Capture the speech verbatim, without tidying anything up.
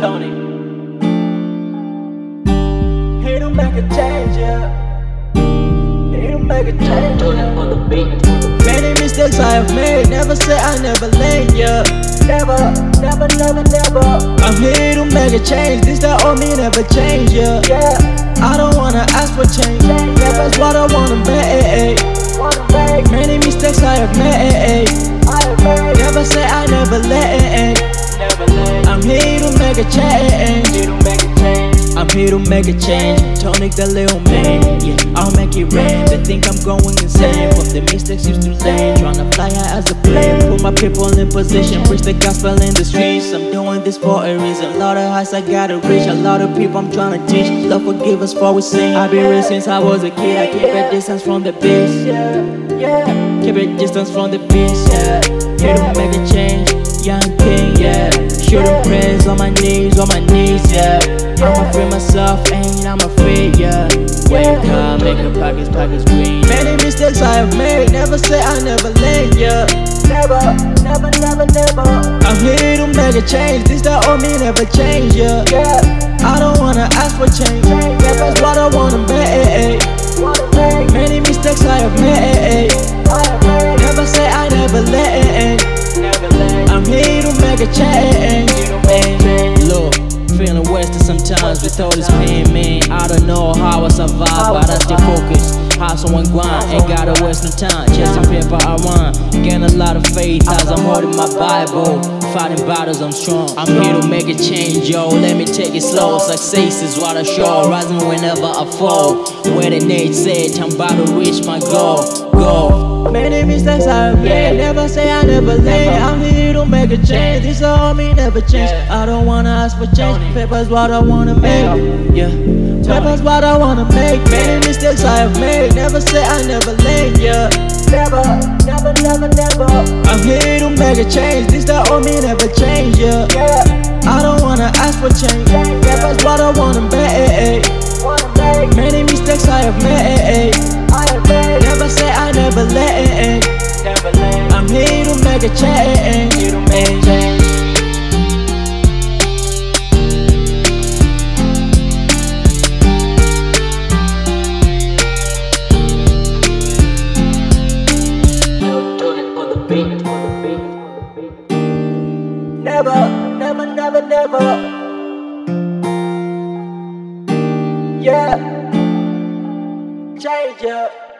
Tony. He don't make a change, yeah. He don't make a change, yeah. On the beat. Many mistakes I have made, never say I never late, yeah. Never, never, never, never. I'm here to make a change, this that on me never change, yeah. Yeah. I don't wanna ask for change, never's what I wanna make. Many mistakes I have made, never say I never late. I'm here to make a change. I'm here to make a change. Tony the little man, yeah, I'll make it rain. They think I'm going insane from the mistakes used to lane. Tryna fly high as a plane, put my people in position, preach the gospel in the streets. I'm doing this for a reason. A lot of heights I gotta reach, a lot of people I'm tryna teach. Lord forgive us for we sin. I've been real since I was a kid. I keep a distance from the beast, yeah, yeah. Keep a distance from the beast, yeah. Here to make a change, young king, yeah. Shooting praise on my knees, on my knees, yeah. I'ma free myself, ain't I'm afraid, yeah. Wake up, make a pockets, pockets green. Many mistakes I have made, never say I never late, yeah. Never, never, never, never. I'm here to make a change, this that on me never change, yeah. Yeah. I don't wanna ask for change, never's what I wanna make. Many mistakes I have made, never say I never late. I'm here to make a change. Look, feeling wasted sometimes with all this pain, man. I don't know how I survive, but I stay focused. Hustle and grind, ain't gotta waste no time. Chasing paper I want, gain a lot of faith as I'm holding my Bible. Fighting battles, I'm strong. I'm here to make a change, yo. Let me take it slow. Success is what I show, rising whenever I fall. Where the Nate said, I'm about to reach my goal. Go. Many mistakes I have made, never say I never late. I'm here to make a change, this all me never change. I don't wanna ask for change, paper's what I wanna make, yeah. Paper's what I wanna make. Many mistakes I have made, never say I never late, yeah. Never, never, never, never. I'm here to make a change, this that on me never change, yeah. I don't wanna ask for change, paper's what I wanna make. Many mistakes I have made, never say I never late. I'm here to make a change. Never, never, never, never. Yeah. Change, yeah.